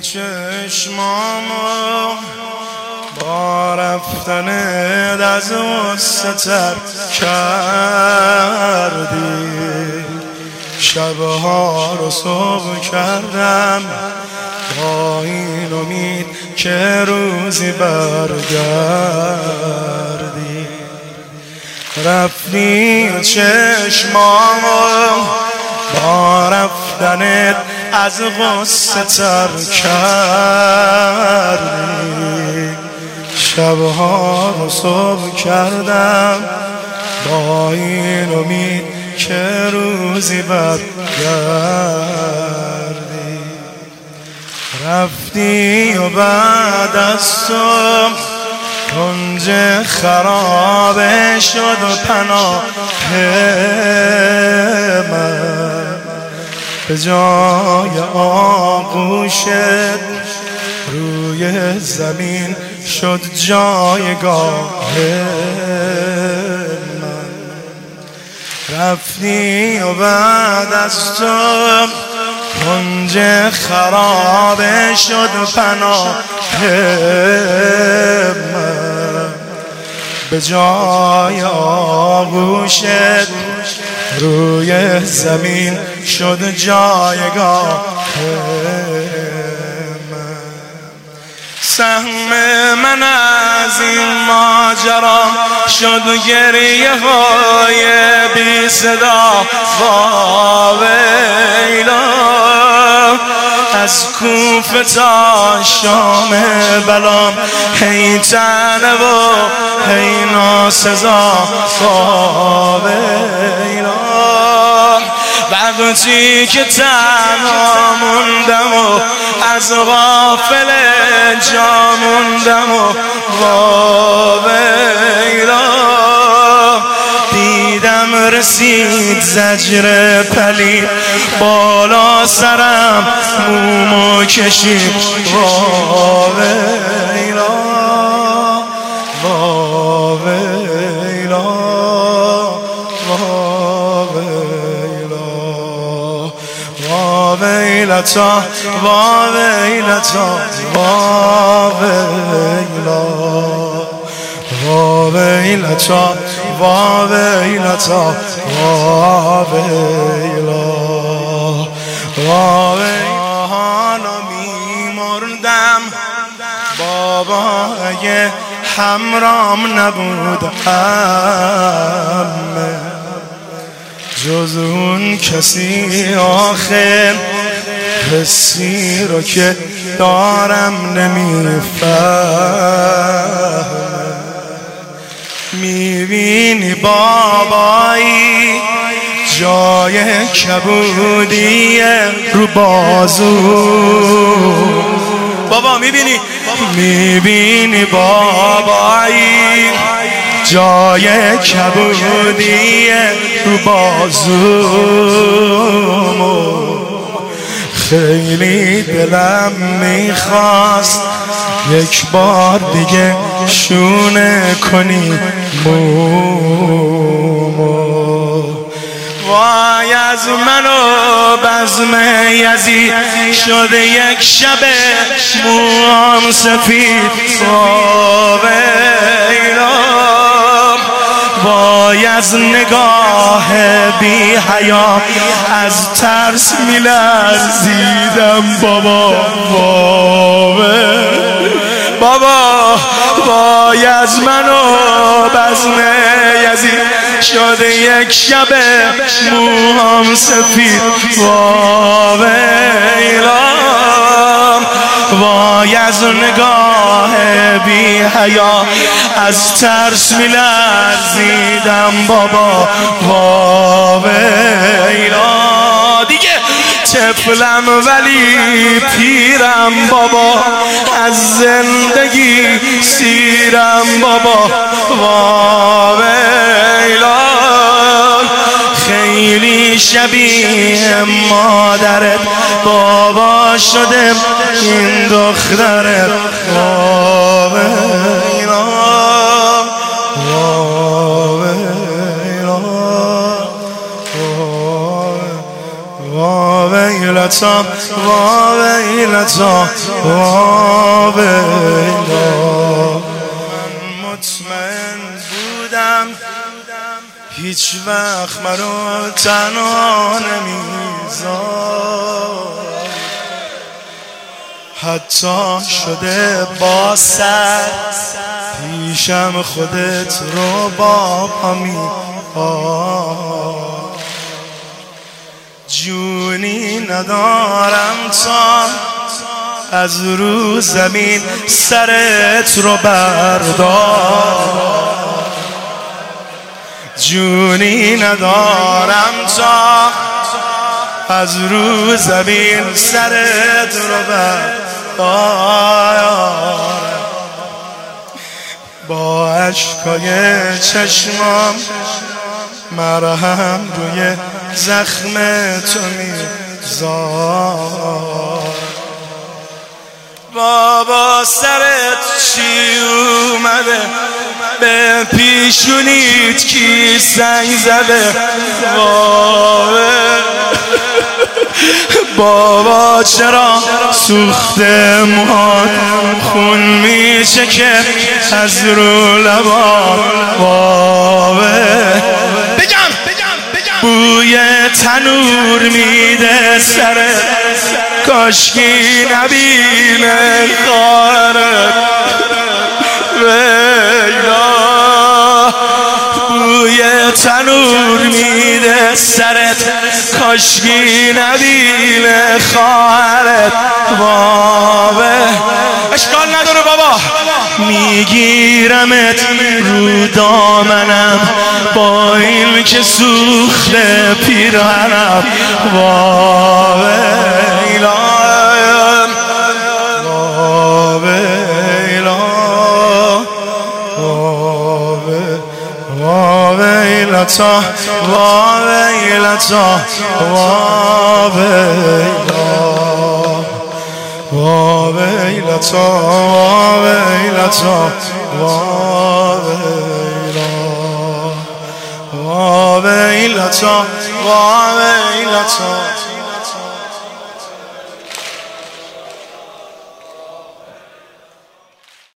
چشمامو با رفتنت از غصه تر کردی، شبها رو صبح کردم با این امید که روزی برگردی. رفتی چشمامو با رفتنت از غصه تر کردی، شبها رو صبح کردم با این امید که روزی برگردی. رفتی و بعد از تو کنج خرابه شد و پناه من، به جای آغوشت روی زمین شد جایگاه من. رفتی و بعد از تو کنج خرابه شد پناه من، به جای آغوشت روی زمین شد جایگاه من. سهم من از این ماجرا شد گریه های بی صدا و ویلا، از کوفه تا شام بلام هی تنه و هی ناسزا و ویلا. وقتی که تنها موندم و از غافل جا موندم و ویلا، دیدم رسید زجر پلی بالا سرم مومو کشید ویلا ویلا ویلتا ویلتا ویلا ویلتا ویلتا ویلا. حالا میمردم بابا اگه همرام نبودم، جز اون کسی آخر حسی رو که دارم نمیفهم. میبینی بابایی جای کبودی رو بازو، بابا میبینی بابایی جای کبودی رو بازومو. خیلی دلم میخواست یک بار دیگه شونه کنی مومو. وای از من و بزم یزید شده یک شب موام سفید ویلا. وای از نگاه بی حیا از ترس میلرزیدم بابا وای از من و بزم یزید شده یک شب موهام سفید ویلا. وای از نگاه بی حیا از ترس میلرزیدم بابا ویلا. دیگه طفلم ولی پیرم بابا، از زندگی سیرم بابا ویلا. خیلی شبیه مادرت بابا شده این دخترت ویلا ویلا ویلا ویلتا ویلتا ویلا. من مطمئن بودم هیچ وقت منو تنها نمیذار، حتی شده با سر پیشم خودت رو با پا می‌آر. جونی ندارم تا از رو زمین سرت رو بردار، جونی ندارم تا از رو زمین سرت رو بردار. با اشکای چشمام مرهم روی زخم تو میذار. بابا سرت چی اومده، به پیشونیت کی سنگ زده؟ بابا چرا سوخته موهات خون میچکه از رو لبات؟ بوی تنور میده سرت، کاشکی نبینه خواهرت. ویلا بوی تنور میده سرت، کاشکی نبینه خواهرت. اشکال نداره بابا، میگیرمت رو دامنم با این که سوخته پیرهنم. ویلا ویلتا ویلتا ویلتا ویلتا ویلتا ویلتا